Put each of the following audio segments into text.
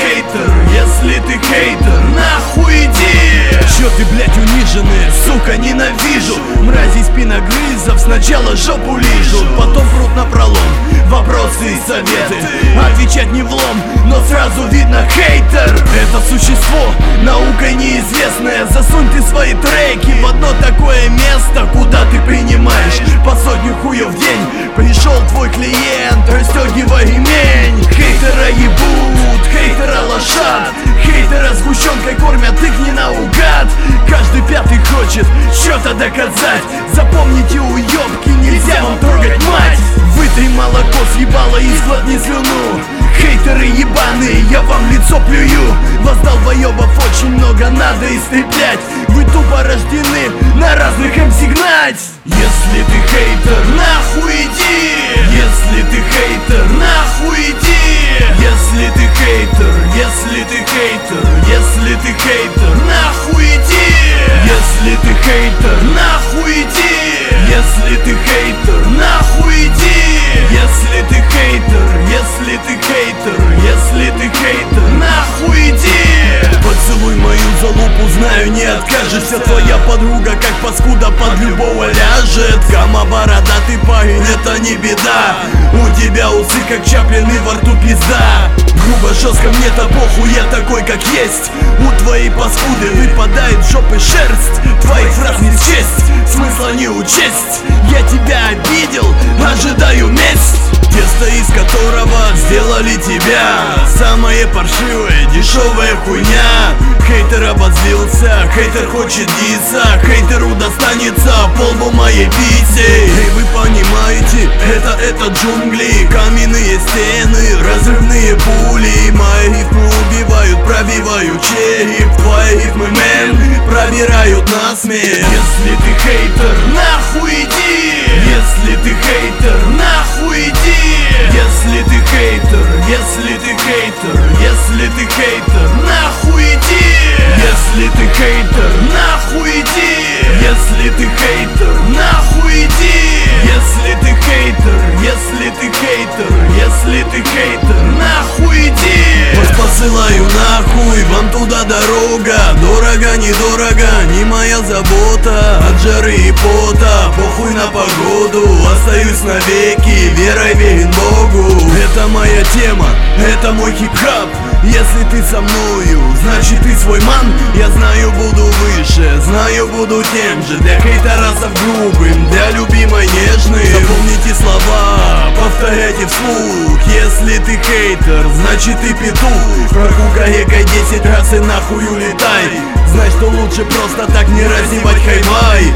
хейтер, если ты хейтер, нахуй иди. Чё ты, блять, униженный, сука, ненавижу. Мрази спиногрызов сначала жопу лижут, потом прут напролом, вопросы и советы. Отвечать не влом, но сразу видно хейтер. Это существо, наукой неизвестное. Засунь ты свои треки в одно такое место, куда ты принимаешь по сотню хуев в день. Пришел твой клиент, расстегивай ремень. Хейтера ебут, хейтера лошад, хейтера сгущенкой кормят, тыкни наугад. Каждый пятый хочет что-то доказать. Запомните, уёбки, нельзя вам трогать мать. Вытрь молоко с ебала и сглотни слюну. Хейтеры ебаные, я вам в лицо плюю. Вас долбоёбов очень много, надо истреблять. Вы тупо рождены на разных МС гнать. Если ты хейтер, нахуй иди. Если ты хейтер, нахуй иди. Если ты хейтер, если ты хейтер, если ты хейтер, нахуй иди. Если ты хейтер, нахуй иди. Если ты хейтер, нахуй иди. Если ты хейтер, если ты хейтер, если ты хейтер, нахуй иди. Поцелуй мою залупу, знаю, не откажешься. Твоя подруга, как паскуда, под любого ляжет. Кама, бородатый парень, это не беда. У тебя усы, как Чаплин, и во рту пизда. Грубо, жестко, мне-то похуй, я такой, как есть. У твоей паскуды выпадает с жопы шерсть. Твоих фраз не счесть, смысла не учесть. Я тебя обидел, ожидаю месть. Тесто, из которого сделали тебя. Самое паршивое, дешевая хуйня. Хейтер обозлился, хейтер хочет дисса. Хейтеру достанется по лбу моей писи. Эй, вы понимаете, это джунгли. Каменные стены, разрывные пули. Мои рифмы убивают, пробивают череп. Твои рифмы, мэн, пробирают насмех. Если ты хейтер, нахуй иди. Если ты хейтер, нахуй иди. Если ты хейтер, если ты хейтер, если ты хейтер, нахуй иди. Если ты хейтер, нахуй иди. Если ты хейтер, нахуй иди. Если ты хейтер, если ты хейтер, если ты хейтер, нахуй иди. Вас посылаю нахуй, вам туда дорога. Дорого, недорого, не моя забота. От жары и пота, похуй на погоду. Остаюсь навеки, верой верен Богу. Это моя тема, это мой хип-хап. Если ты со мною, значит ты свой ман. Я знаю, буду выше, знаю, буду тем же. Для хейтерасов грубым, для любимой нежным. Запомните слова, повторяйте вслух. Если ты хейтер, значит ты петух. Прокукай экой 10 раз и нахуй улетай. Знай, что лучше просто так не разъебать хай-бай.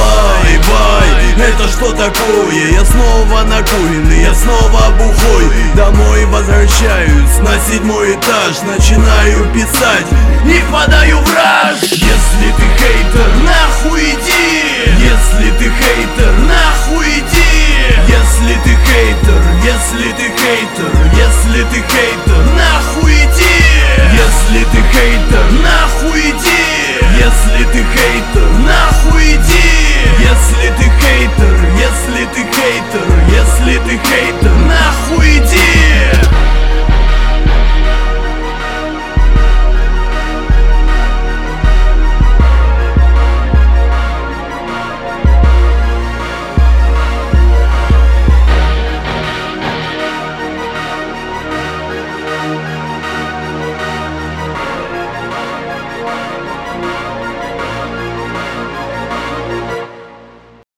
Бай, это что такое? Я снова накуренный, я снова бухой. Домой возвращаюсь на 7-й этаж. Начинаю писать и впадаю в раж. Если ты хейтер, нахуй иди. Если ты хейтер, нахуй иди. Если ты хейтер, если ты хейтер, если ты хейтер, нахуй иди. Если ты хейтер, нахуй иди. Если ты хейтер, нахуй иди. Если ты хейтер, если ты хейтер, если ты хейтер,